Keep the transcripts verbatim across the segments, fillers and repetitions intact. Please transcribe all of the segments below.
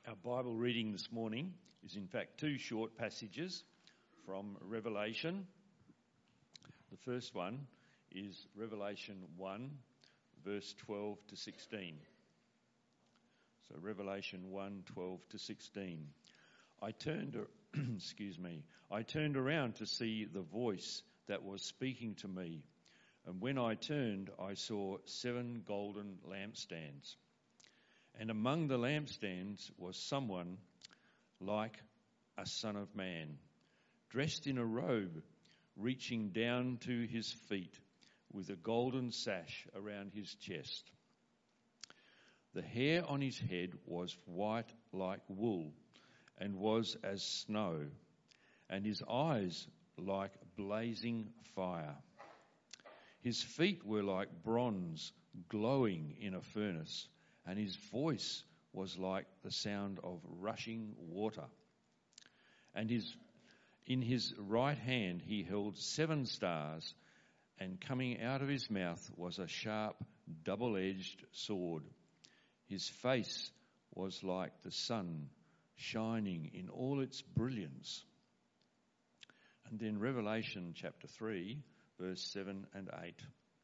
Our Bible reading this morning is in fact two short passages from Revelation. The first one is Revelation one, verse twelve to sixteen. So Revelation one, twelve to sixteen. I turned, excuse me, I turned around to see the voice that was speaking to me, and when I turned, I saw seven golden lampstands. And among the lampstands was someone like a son of man, dressed in a robe reaching down to his feet, with a golden sash around his chest. The hair on his head was white like wool, and was as snow, and his eyes like blazing fire. His feet were like bronze glowing in a furnace, and his voice was like the sound of rushing water. And his, in his right hand he held seven stars, and coming out of his mouth was a sharp, double-edged sword. His face was like the sun, shining in all its brilliance. And then Revelation chapter three, verse seven and eight.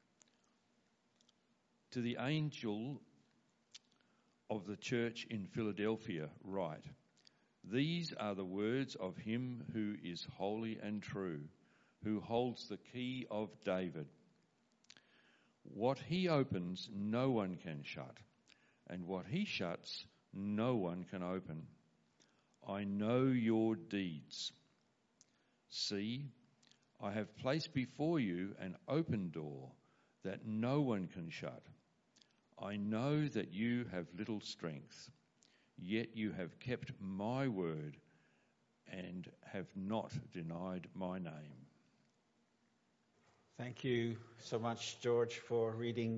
To the angel of the church in Philadelphia write, these are the words of him who is holy and true, who holds the key of David. What he opens, no one can shut, and what he shuts, no one can open. I know your deeds. See, I have placed before you an open door that no one can shut. I know that you have little strength, yet you have kept my word and have not denied my name. Thank you so much, George, for reading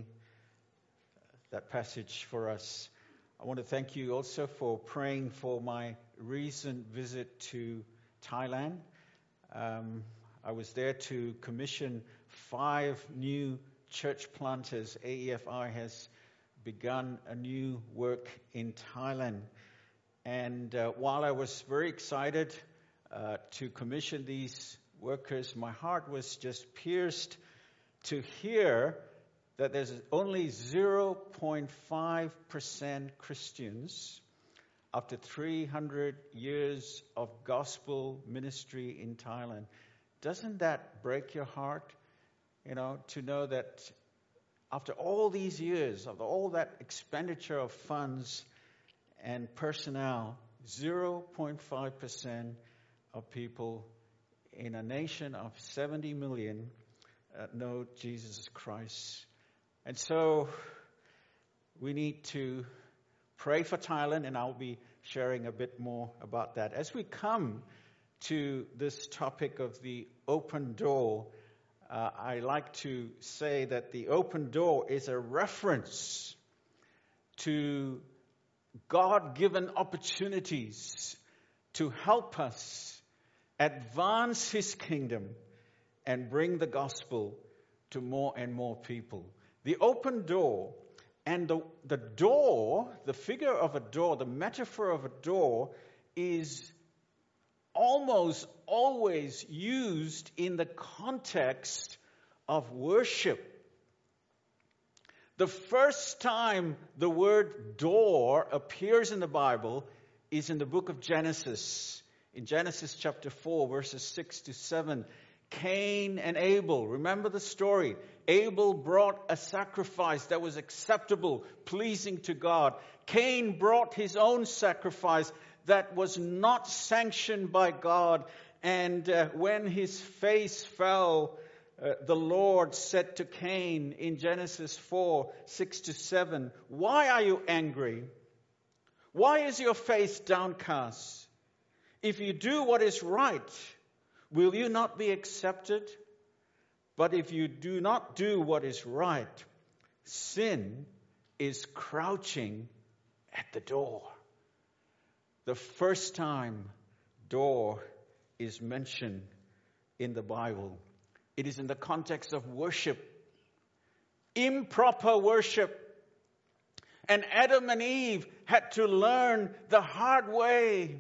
that passage for us. I want to thank you also for praying for my recent visit to Thailand. Um, I was there to commission five new church planters. A E F I has begun a new work in Thailand. And uh, while I was very excited uh, to commission these workers, my heart was just pierced to hear that there's only zero point five percent Christians after three hundred years of gospel ministry in Thailand. Doesn't that break your heart, you know, to know that after all these years, after all that expenditure of funds and personnel, zero point five percent of people in a nation of seventy million uh, know Jesus Christ. And so we need to pray for Thailand, and I'll be sharing a bit more about that. As we come to this topic of the open door, uh, I like to say that the open door is a reference to God-given opportunities to help us advance His kingdom and bring the gospel to more and more people. The open door, and the, the door, the figure of a door, the metaphor of a door is almost always used in the context of worship. The first time the word door appears in the Bible is in the book of Genesis. In Genesis chapter four, verses six to seven, Cain and Abel. Remember the story. Abel brought a sacrifice that was acceptable, pleasing to God. Cain brought his own sacrifice that was not sanctioned by God. And uh, when his face fell, uh, the Lord said to Cain in Genesis four, six to seven, why are you angry? Why is your face downcast? If you do what is right, will you not be accepted? But if you do not do what is right, sin is crouching at the door. The first time door is mentioned in the Bible, it is in the context of worship, improper worship. And Adam and Eve had to learn the hard way.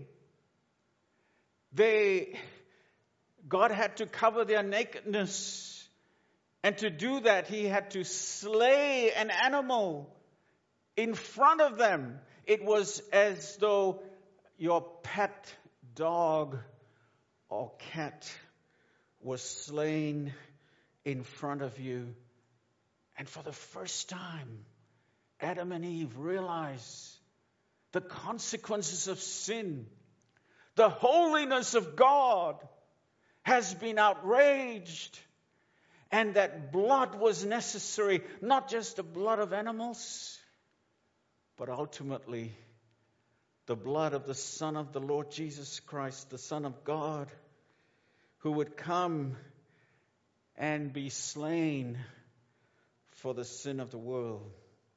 They, God had to cover their nakedness. And to do that, he had to slay an animal in front of them. It was as though your pet dog or cat was slain in front of you. And for the first time, Adam and Eve realized the consequences of sin. The holiness of God has been outraged. And that blood was necessary, not just the blood of animals, but ultimately the blood of the Son of the Lord Jesus Christ, the Son of God, who would come and be slain for the sin of the world.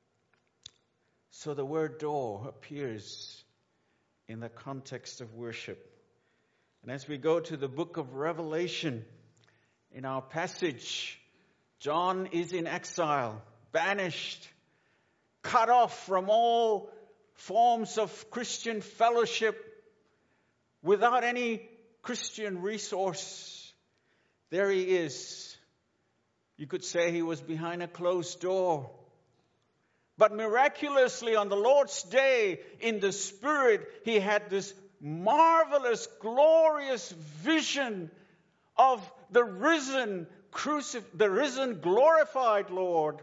So the word door appears in the context of worship. And as we go to the book of Revelation, in our passage, John is in exile, banished, cut off from all forms of Christian fellowship, without any Christian resource. There he is. You could say he was behind a closed door. But miraculously on the Lord's day, in the Spirit, he had this marvelous, glorious vision of the risen, crucif- the risen, glorified Lord.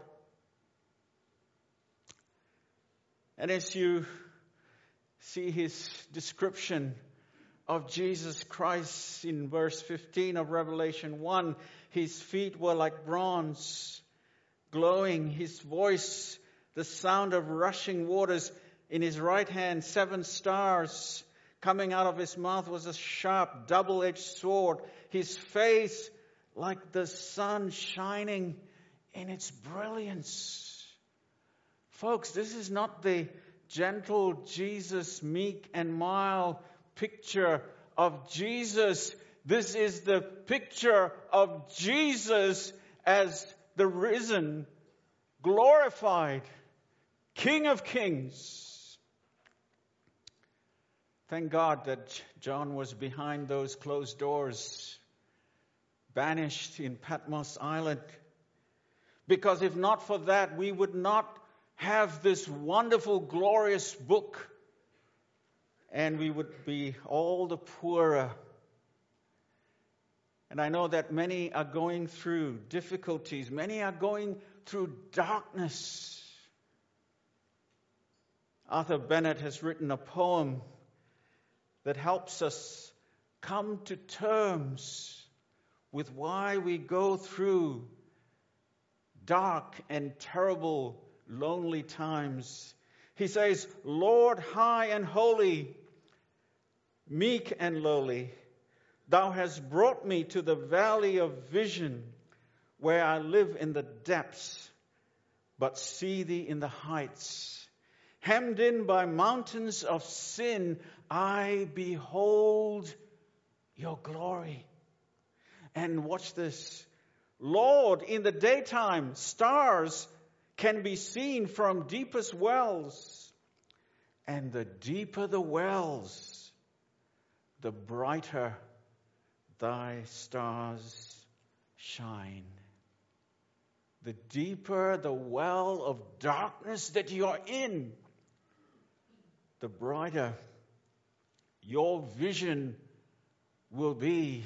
And as you see his description of Jesus Christ in verse fifteen of Revelation one, his feet were like bronze, glowing, his voice the sound of rushing waters, in his right hand seven stars. Coming out of his mouth was a sharp, double-edged sword. His face like the sun shining in its brilliance. Folks, this is not the gentle Jesus, meek and mild picture of Jesus. This is the picture of Jesus as the risen, glorified King of Kings. Thank God that John was behind those closed doors, banished in Patmos Island. Because if not for that, we would not have this wonderful, glorious book. And we would be all the poorer. And I know that many are going through difficulties. Many are going through darkness. Arthur Bennett has written a poem that helps us come to terms with why we go through dark and terrible, lonely times. He says, Lord, high and holy, meek and lowly, thou hast brought me to the valley of vision, where I live in the depths, but see thee in the heights. Hemmed in by mountains of sin, I behold your glory. And watch this. Lord, in the daytime, stars can be seen from deepest wells. And the deeper the wells, the brighter thy stars shine. The deeper the well of darkness that you are in, the brighter your vision will be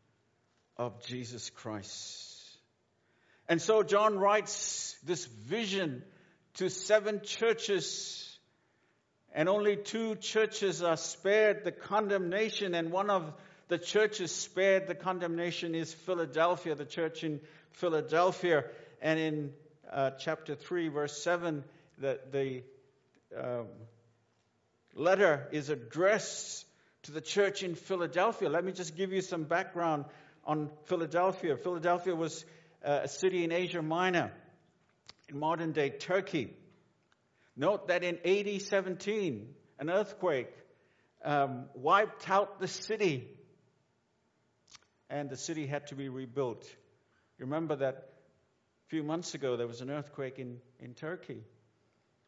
of Jesus Christ. And so John writes this vision to seven churches, and only two churches are spared the condemnation, and one of the churches spared the condemnation is Philadelphia, the church in Philadelphia. And in uh, chapter three, verse seven, the, the uh, letter is addressed to the church in Philadelphia. Let me just give you some background on Philadelphia. Philadelphia was uh, a city in Asia Minor, in modern-day Turkey. Note that in A D seventeen, an earthquake um, wiped out the city, and the city had to be rebuilt. Remember that a few months ago there was an earthquake in, in Turkey.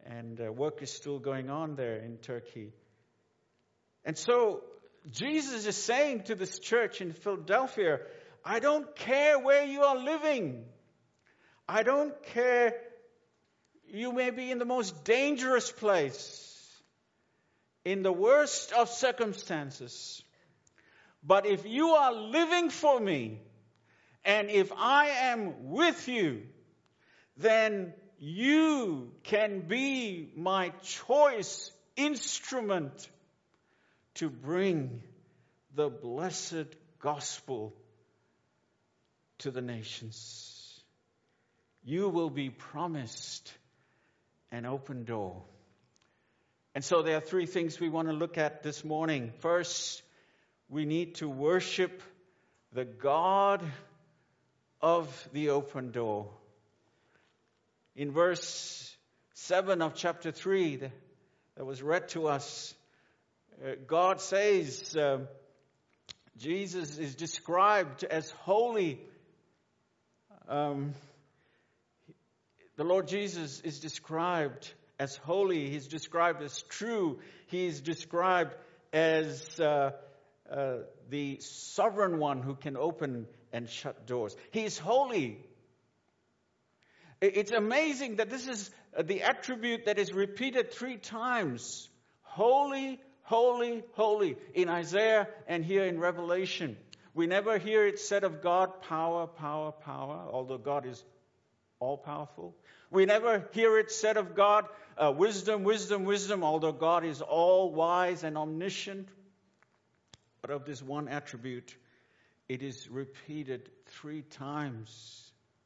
And uh, work is still going on there in Turkey. And so Jesus is saying to this church in Philadelphia, I don't care where you are living. I don't care. You may be in the most dangerous place, in the worst of circumstances. But if you are living for me, and if I am with you, then you can be my choice instrument to bring the blessed gospel to the nations. You will be promised an open door. And so there are three things we want to look at this morning. First, we need to worship the God of the open door. In verse seven of chapter three that was read to us, God says, uh, Jesus is described as holy. Um, the Lord Jesus is described as holy. He's described as true. He's described as uh, uh, the sovereign one who can open and shut doors. He's holy. It's amazing that this is the attribute that is repeated three times. Holy, holy, holy. In Isaiah and here in Revelation. We never hear it said of God, power, power, power, although God is all-powerful. We never hear it said of God, uh, wisdom, wisdom, wisdom, although God is all-wise and omniscient. But of this one attribute, it is repeated three times.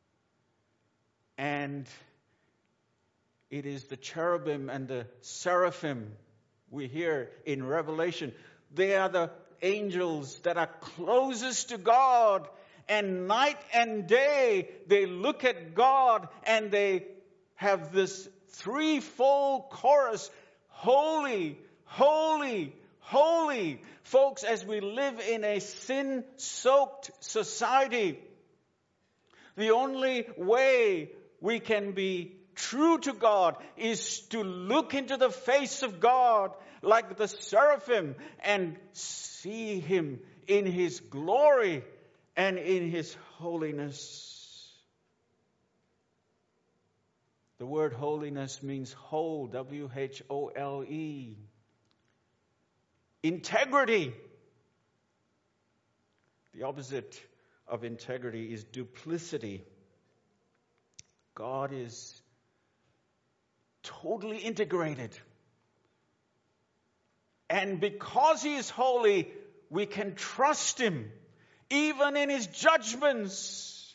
And it is the cherubim and the seraphim we hear in Revelation. They are the angels that are closest to God. And night and day, they look at God and they have this threefold chorus. Holy, holy, holy. Folks, as we live in a sin-soaked society, the only way we can be true to God is to look into the face of God like the seraphim and see Him in His glory and in His holiness. The word holiness means whole, W H O L E. Integrity. The opposite of integrity is duplicity. God is totally integrated. And because He is holy, we can trust Him, even in His judgments.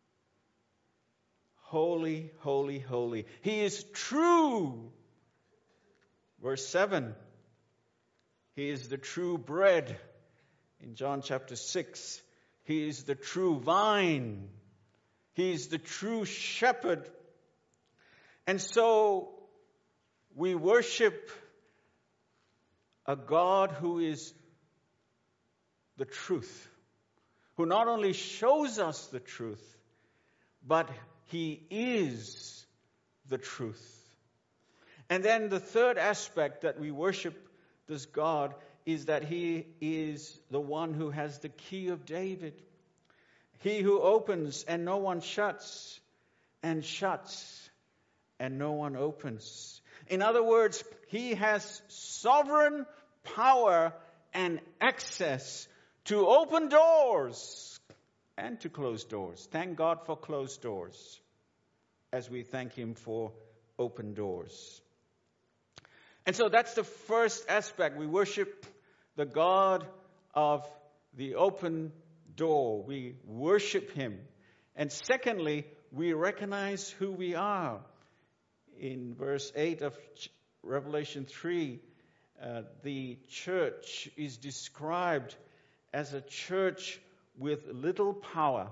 Holy, holy, holy. He is true. Verse seven. He is the true bread. In John chapter six, He is the true vine. He is the true shepherd. And so we worship a God who is the truth, who not only shows us the truth, but He is the truth. And then the third aspect that we worship this God is that He is the one who has the key of David. He who opens and no one shuts, and shuts and no one opens. In other words, He has sovereign power and access to open doors and to close doors. Thank God for closed doors, as we thank Him for open doors. And so that's the first aspect. We worship the God of the open door. We worship Him. And secondly, we recognize who we are. In verse eight of Revelation three, uh, the church is described as a church with little power.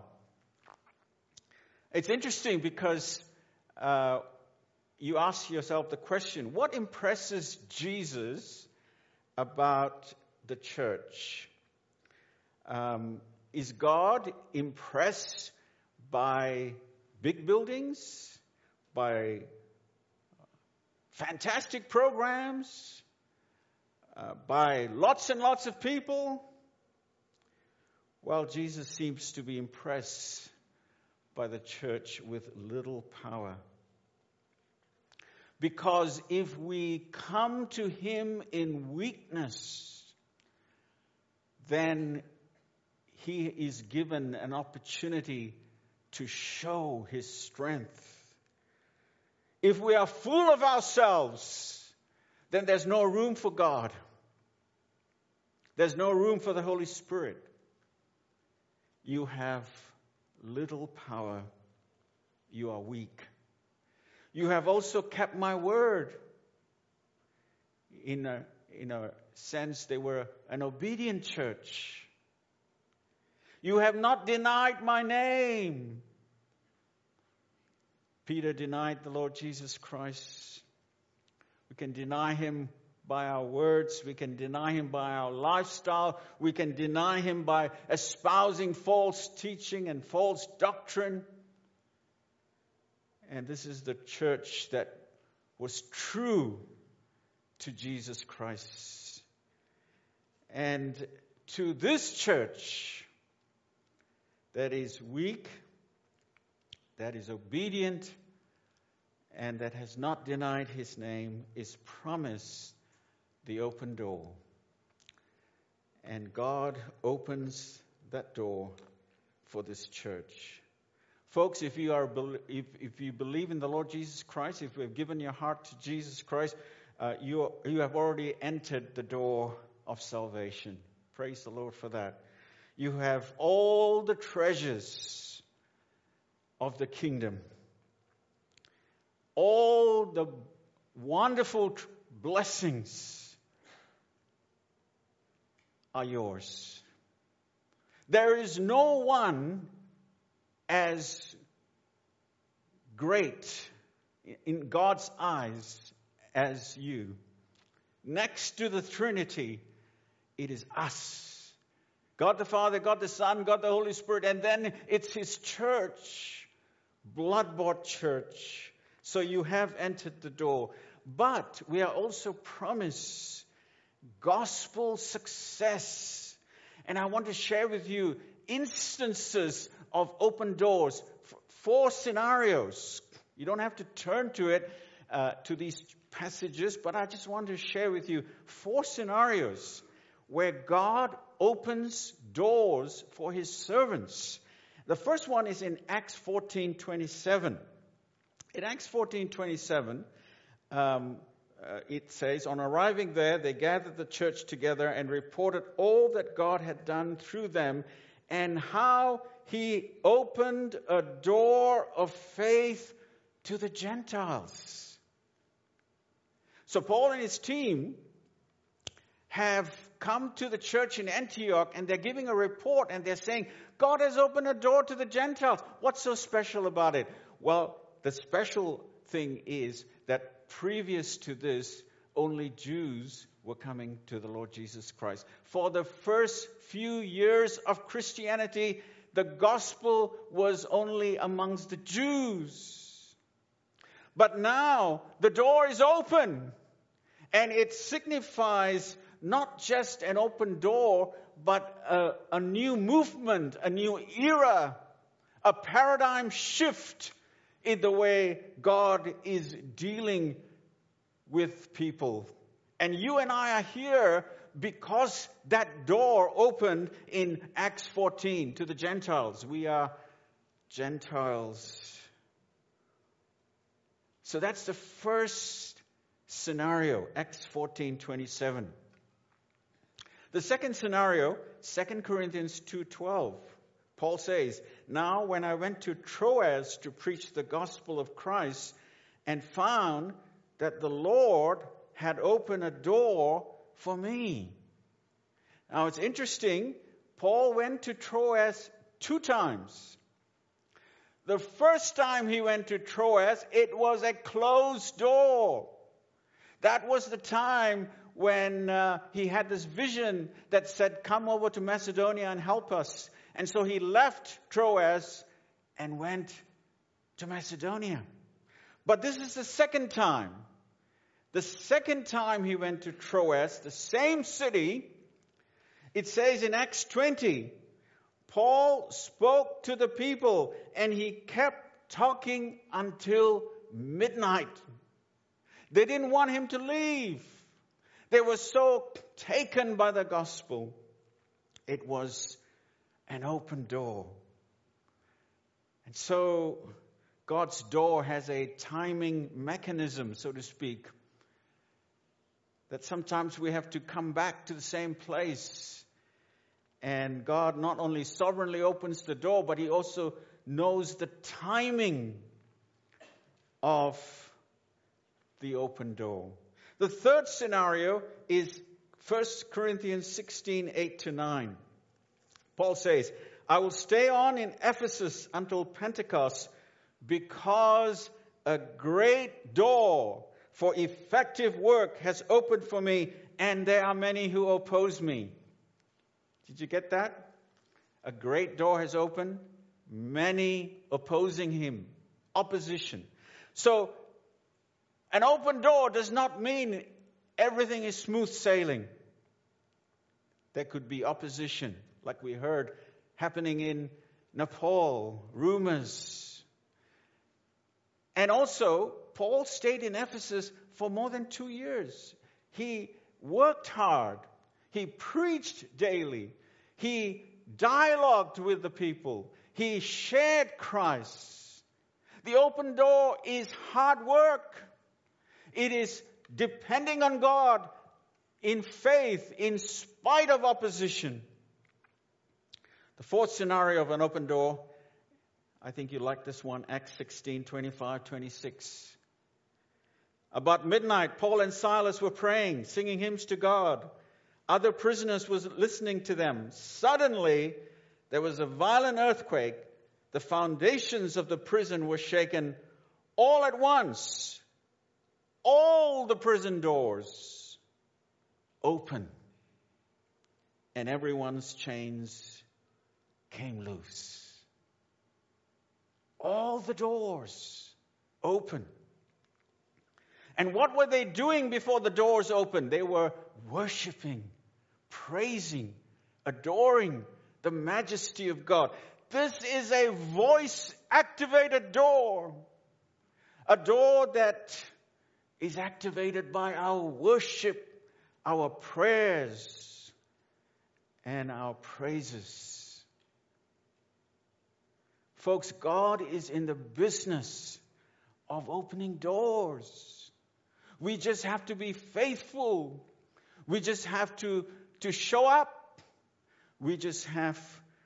It's interesting because uh, you ask yourself the question, what impresses Jesus about the church? Um, is God impressed by big buildings, by fantastic programs uh, by lots and lots of people. Well, Jesus seems to be impressed by the church with little power. Because if we come to him in weakness, then he is given an opportunity to show his strength. If we are full of ourselves, then there's no room for God. There's no room for the Holy Spirit. You have little power. You are weak. You have also kept my word. In a, in a sense, they were an obedient church. You have not denied my name. Peter denied the Lord Jesus Christ. We can deny him by our words. We can deny him by our lifestyle. We can deny him by espousing false teaching and false doctrine. And this is the church that was true to Jesus Christ. And to this church that is weak, that is obedient, and that has not denied his name, is promised the open door. And God opens that door for this church. Folks, if you are if, if you believe in the Lord Jesus Christ, if you have given your heart to Jesus Christ, uh, you, you have already entered the door of salvation. Praise the Lord for that. You have all the treasures of the kingdom. All the wonderful tr- blessings are yours. There is no one as great in God's eyes as you. Next to the Trinity, it is us. God the Father, God the Son, God the Holy Spirit, and then it's his church, blood-bought church. So you have entered the door. But we are also promised gospel success. And I want to share with you instances of open doors. Four scenarios. You don't have to turn to it, uh, to these passages, but I just want to share with you four scenarios where God opens doors for his servants. The first one is in Acts fourteen twenty-seven. In Acts fourteen twenty-seven, um, uh, it says, on arriving there, they gathered the church together and reported all that God had done through them and how he opened a door of faith to the Gentiles. So Paul and his team have come to the church in Antioch and they're giving a report and they're saying, God has opened a door to the Gentiles. What's so special about it? Well, the special thing is that previous to this, only Jews were coming to the Lord Jesus Christ. For the first few years of Christianity, the gospel was only amongst the Jews. But now the door is open, and it signifies not just an open door, but a, a new movement, a new era, a paradigm shift in the way God is dealing with people. And you and I are here because that door opened in Acts fourteen to the Gentiles. We are Gentiles. So that's the first scenario, Acts fourteen twenty-seven. The second scenario, Second Corinthians two twelve. Paul says, now when I went to Troas to preach the gospel of Christ and found that the Lord had opened a door for me. Now it's interesting, Paul went to Troas two times. The first time he went to Troas, it was a closed door. That was the time when uh, he had this vision that said, come over to Macedonia and help us. And so he left Troas and went to Macedonia. But this is the second time. The second time he went to Troas, the same city, it says in Acts twenty, Paul spoke to the people and he kept talking until midnight. They didn't want him to leave. They were so taken by the gospel. It was an open door. And so God's door has a timing mechanism, so to speak, that sometimes we have to come back to the same place. And God not only sovereignly opens the door, but he also knows the timing of the open door. The third scenario is First Corinthians sixteen, eight to nine. Paul says, I will stay on in Ephesus until Pentecost because a great door for effective work has opened for me, and there are many who oppose me. Did you get that? A great door has opened, many opposing him. Opposition. So, an open door does not mean everything is smooth sailing. There could be opposition, like we heard happening in Nepal, rumors. And also, Paul stayed in Ephesus for more than two years. He worked hard. He preached daily. He dialogued with the people. He shared Christ. The open door is hard work. It is depending on God in faith, in spite of opposition. The fourth scenario of an open door, I think you like this one, Acts sixteen, twenty-five, twenty-six. About midnight, Paul and Silas were praying, singing hymns to God. Other prisoners were listening to them. Suddenly, there was a violent earthquake. The foundations of the prison were shaken all at once. All the prison doors open, and everyone's chains came loose. All the doors open. And what were they doing before the doors opened? They were worshiping, praising, adoring the majesty of God. This is a voice-activated door. A door that is activated by our worship, our prayers, and our praises. Folks, God is in the business of opening doors. We just have to be faithful. We just have to, to show up. We just have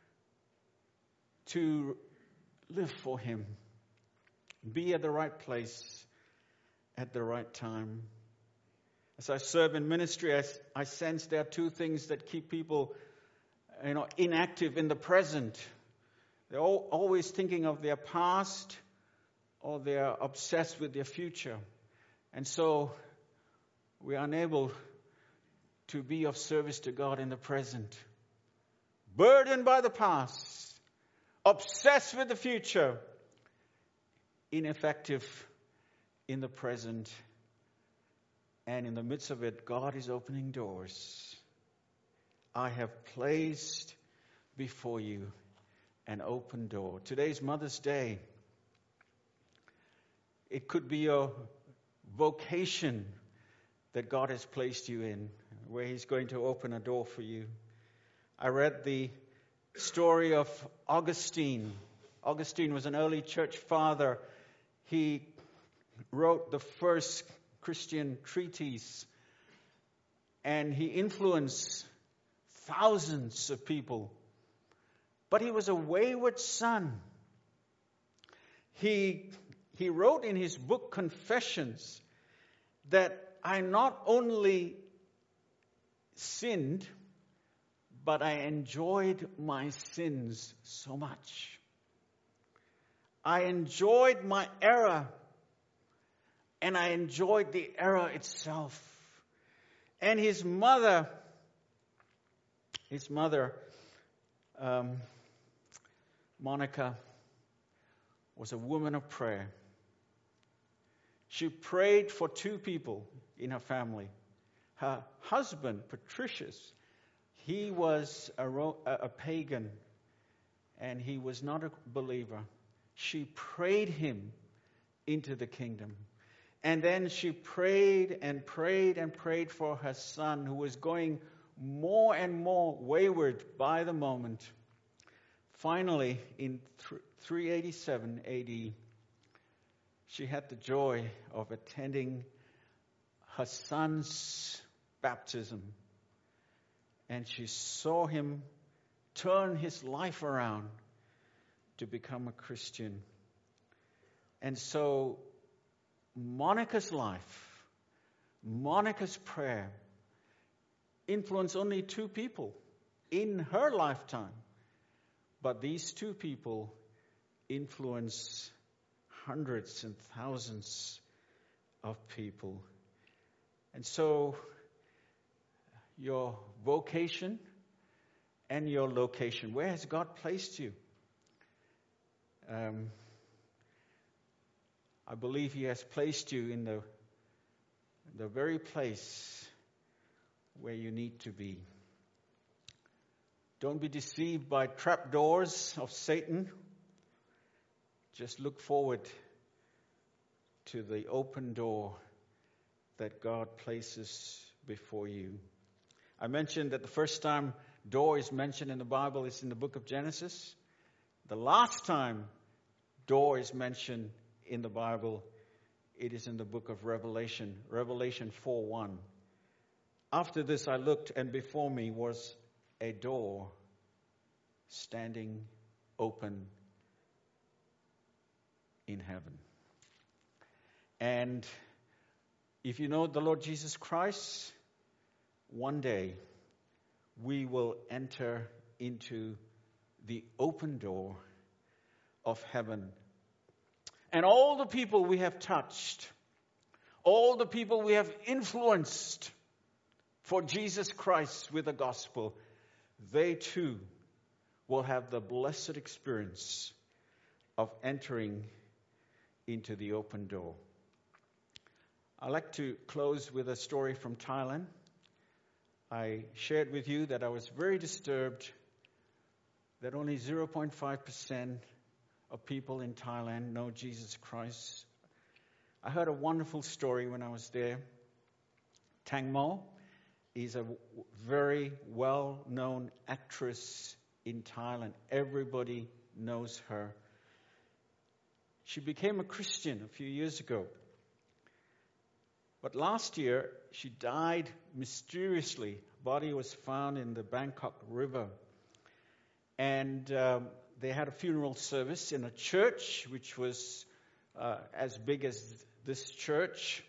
to live for Him. Be at the right place at the right time. As I serve in ministry, I, I sense there are two things that keep people, you know, inactive in the present. They're all, always thinking of their past, or they're obsessed with their future. And so we are unable to be of service to God in the present. Burdened by the past, obsessed with the future, ineffective in the present. And in the midst of it, God is opening doors. I have placed before you an open door. Today's Mother's Day. It could be a vocation that God has placed you in, where He's going to open a door for you. I read the story of Augustine. Augustine was an early church father. He wrote the first Christian treatise, and he influenced thousands of people. But he was a wayward son. He, he wrote in his book Confessions that I not only sinned, but I enjoyed my sins so much. I enjoyed my error, and I enjoyed the error itself. And his mother, his mother, um, Monica, was a woman of prayer. She prayed for two people. in her family. Her husband, Patricius, he was a, ro- a pagan, and he was not a believer. She prayed him into the kingdom. And then she prayed and prayed and prayed for her son, who was going more and more wayward by the moment. Finally, in three eighty-seven A D, she had the joy of attending her son's baptism. And she saw him turn his life around to become a Christian. And so Monica's life, Monica's prayer, influenced only two people in her lifetime. But these two people influence hundreds and thousands of people. And so your vocation and your location, where has God placed you? Um, I believe He has placed you in the, the very place where you need to be. Don't be deceived by trapdoors of Satan. Just look forward to the open door that God places before you. I mentioned that the first time door is mentioned in the Bible is in the book of Genesis. The last time door is mentioned in the Bible, it is in the book of Revelation, Revelation four one. After this I looked, and before me was a door standing open in heaven. And if you know the Lord Jesus Christ, one day we will enter into the open door of heaven. And all the people we have touched, all the people we have influenced for Jesus Christ with the gospel, they too will have the blessed experience of entering into the open door. I'd like to close with a story from Thailand. I shared with you that I was very disturbed that only zero point five percent of people in Thailand know Jesus Christ. I heard a wonderful story when I was there. Tang Mo is a very well-known actress in Thailand. Everybody knows her. She became a Christian a few years ago. But last year, she died mysteriously. Her body was found in the Bangkok River. And um, they had a funeral service in a church, which was uh, as big as this church.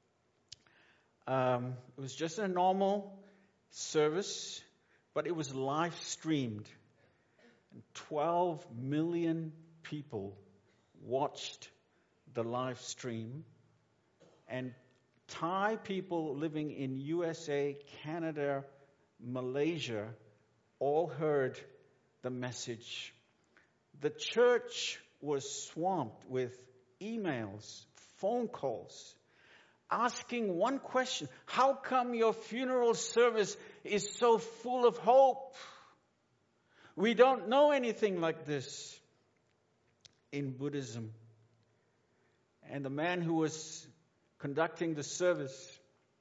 Um, it was just a normal service, but it was live streamed. And twelve million people watched the live stream. And Thai people living in U S A, Canada, Malaysia, all heard the message. The church was swamped with emails, phone calls, asking one question: how come your funeral service is so full of hope? We don't know anything like this in Buddhism. And the man who was conducting the service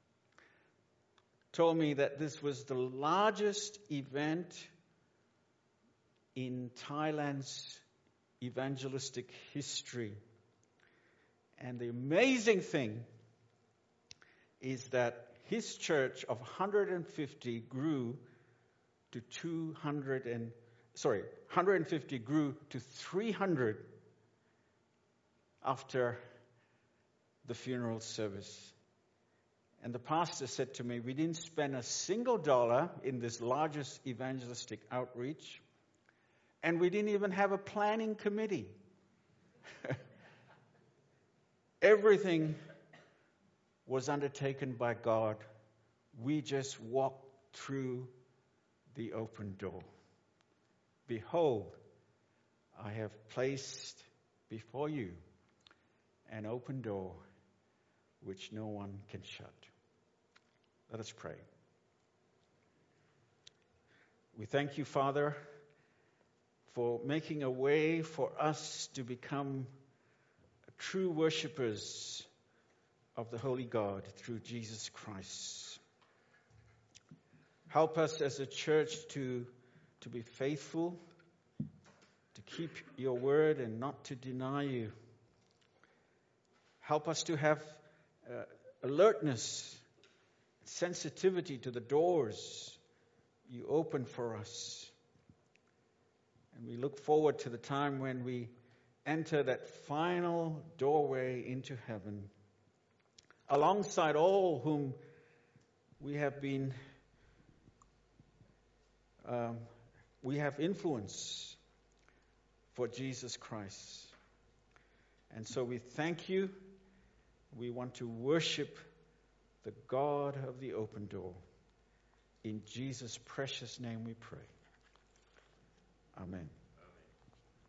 told me that this was the largest event in Thailand's evangelistic history. And the amazing thing is that his church of one hundred fifty grew to two hundred and sorry, one hundred fifty grew to three hundred after the funeral service. And the pastor said to me, we didn't spend a single dollar in this largest evangelistic outreach, and we didn't even have a planning committee. Everything was undertaken by God. We just walked through the open door. Behold, I have placed before you an open door which no one can shut. Let us pray. We thank you, Father, for making a way for us to become true worshippers of the Holy God through Jesus Christ. Help us as a church to, to be faithful, to keep your word and not to deny you. Help us to have uh, alertness, sensitivity to the doors you open for us. And we look forward to the time when we enter that final doorway into heaven, alongside all whom we have been, um, we have influence for Jesus Christ. And so we thank you. We want to worship the God of the open door. In Jesus' precious name we pray. Amen.